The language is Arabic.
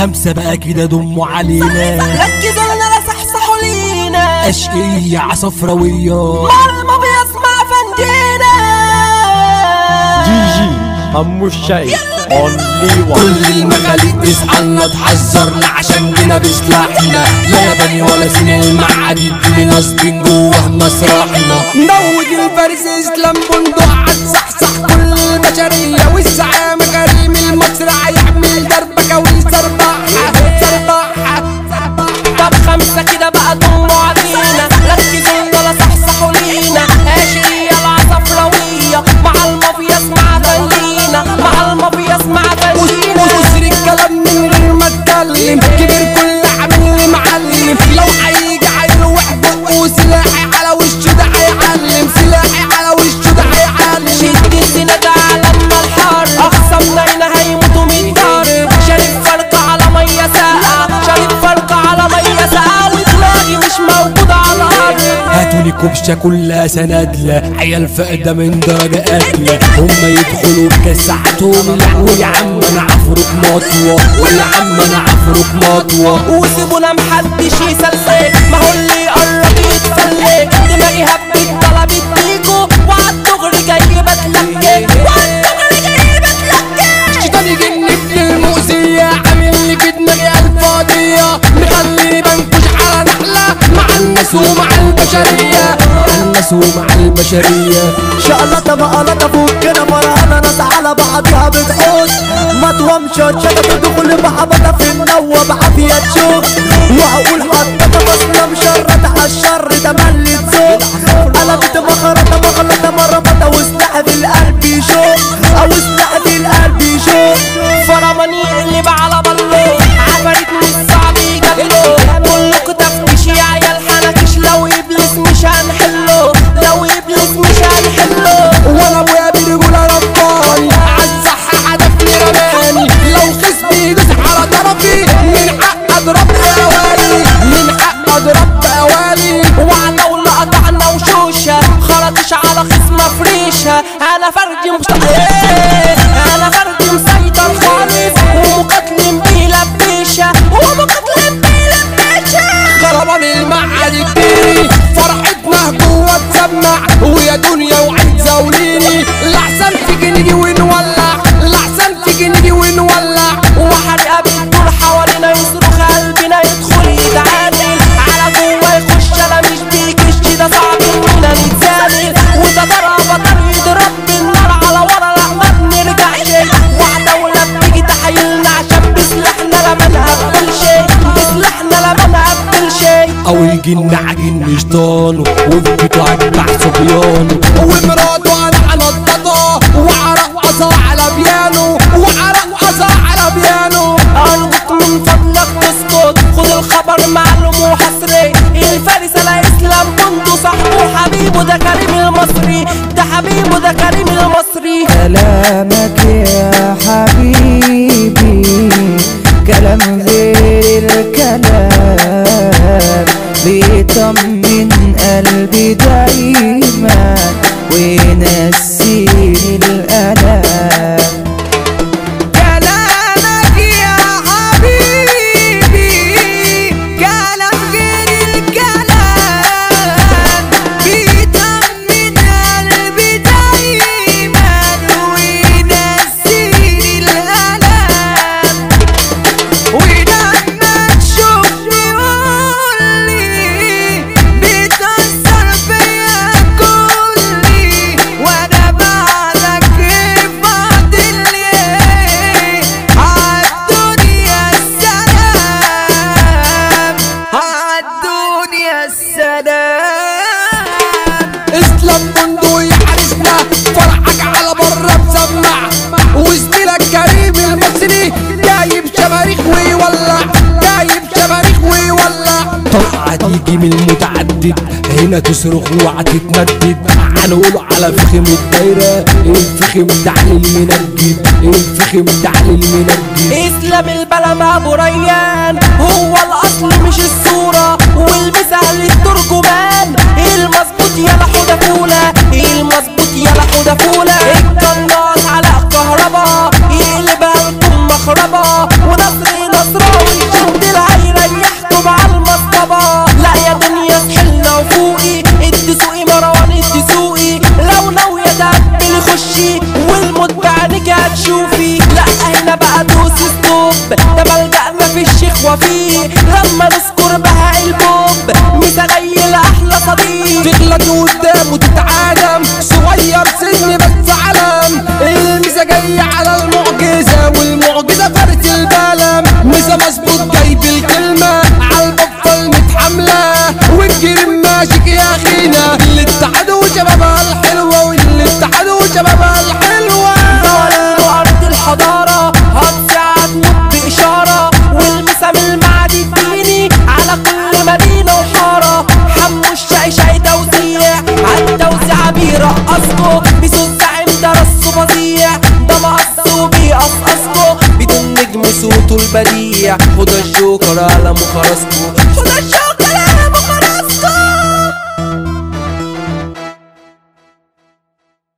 5 بقى كده دموا علينا، ركزوا لنا لا صحصحوا لينا، اشقية عصفراوية مرمى بيسمع فندينا. جي همو الشاي كل المخاليق تصحلنا تحذرنا عشان جينا بسلاحنا، لا ياباني ولا سين المعادي اللي ناصبين جوه مسرحنا. نوج الفارس اسلام بندق هتصحصح كل البشرية، والزعام غريم المسرح يعمل دربكة ويسربعها سربعها. طب 5 كده بقى ضموا علينا، ركزوا لنا لا صحصحوا لينا، اشقية العصفراوية مع المافيا اسمع فنينا، مع المافيا اسمع فنينا. وسر الكلام من غير ما اتكلم، كبير كل عامل لي معلم، لو هيجي هيروح بقه سلاحي على وشه ده هيعلم، سلاحي على وشه ده هيعلم. شد الزناد على لما الحر، اخصمنا هنا هيموتوا من ضرب، شارب فرقة على مية ساقعة، شارب فرقة على مية ساقعة، ودماغي مش موجودة على الارض. هاتولي كبشة كلها سنادلة، عيال فقدة من درجة قاتلة، هما يدخلوا بكسعتهم ويا عم انا عفرك مطوة، ويا عم انا عفرك مطوة. وسيبونا محدش يسلسل، ما هو اللي يقرب يتفلك، دماغي هبت طلبت بيكو، وعالدغري جاي بتلكك، وعالدغري جاي بتلكك. شيطان يجنك للمؤذية، عامل لي في دماغي الفاضية، مخليني بنكش على نحلة مع الناس ومع البشرية، مع الناس ومع البشرية. شقلطة مقلطة فكنا فرحانة ناس على بعضها بتحوش، مطوة مشرشطة تدخل بحبطة في النوة بعافية تشوف، وهقول حطة بصلة مشرطة عالشر تملي تزوق، قلبت مخرطة مغلطة مربطة وسلاح في القلب يشوف، أو سلاح في القلب يشوف. فرمان يقلب على بلو، عفاريت مش صعب يجابله، كلكوا تفتيش يا عيال حنكش، لو ابليس مش هنحله، لو ابليس مش هنحله. وانا ابويا برجولة رباني، عالصح هدفني رماني، لو خصمي يدوس على طرفي من حق اضرب بأوالي، من حق اضرب بأوالي. وعتاولة قطعنا وشوشة، خرطش على خصمة فريشة، انا فردي انا فردي مسيطر خالص، ومقاتلين بيلبشة، ومقاتلين بيلبشة. خربان المعادي كتيري، فرحتنا جوه تسمع، ويا دنيا وعيد زاوليني، لحسن تيجي نيجي ونولع، لحسن تيجي نيجي ونولع. وحرقة بتدور حوالينا، يصرخ قلبنا يدخل يتعادل، على جوه يخش انا مش بيكش، ده صعب اننا نتزامل، وده ضربة يضرب بالنار على ورا، لا ما بنرجعش. وعتاولة بتيجي تحايلنا عشان بسلاحنا لما نقبل شيء، بسلاحنا لما نقبل شيء. او يجينا عجين شيطانه، وفي بيته اتبع صبيانه، ومراته انا انضطه، وعرقصها على بيانو، وعرقصها على بيانو. ارجوك من فضلك تسكت، خد الخبر معلوم وحصري، الفارس الاسلام بندق صاحبه حبيبه، ده كريم المصري، ده حبيبه ده كريم المصري. كلامك يا حبيبي كلام غير الكلام، بيطمن قلبي دايما وينسيني الألم. كلامك يا حبيبي كلام غير الكلام، بيطمن قلبي دايما وينسيني الألم. ولما تشوفني قولي بتأثر فيا كلي، وانا بعدك فاضلي عالدنيا السلام، عالدنيا السلام. اسلام بندق يحرسنا، فرحك على بره مسمع، وزميلك كريم المصري جايب شماريخ ويولع، جايب شماريخ ويولع. طلعة تيجي من المتعدد، هنا تصرخ وهتتمدد، هنقوله على فخم الدايرة، الفخم تعلي المنجد، الفخم تعلي المنجد. اسلام البلم ابو ريان، هو الاصل مش الصورة، والمثال الترجمان، المظبوط يلا حوده فولة، المظبوط يلا حوده فولة. القناص على الكهرباء، يقلبها لكم مخربة، ونصر نصران ده ملجأ مفيش شيخ وفيه لما نذكر بهاء البوب متغيل احلى صديق تغلط قدامه تتعادم صغير سن بس علم الميزة جاية على المعجزة والمعجزة فرت البلم ميزة مظبوط جايب الكلمة عالبطل متحملة والجرم ماشيك يا اخينا اللي اتحدوا شبابها الحلوة واللي اتحدوا شبابها الحلوة دولة أرض الحضارة هتساعد موت بإشارة والمسام المعدي الديني على كل مدينة وحارة حمو الشاي شاي توزيع عالتوزيع بيرقصكوا بيسوس زعيم ده رصه فظيع ده مقصه بيقصقصكوا بدون نجم صوته البديع خد الجوكر على مخرسكوا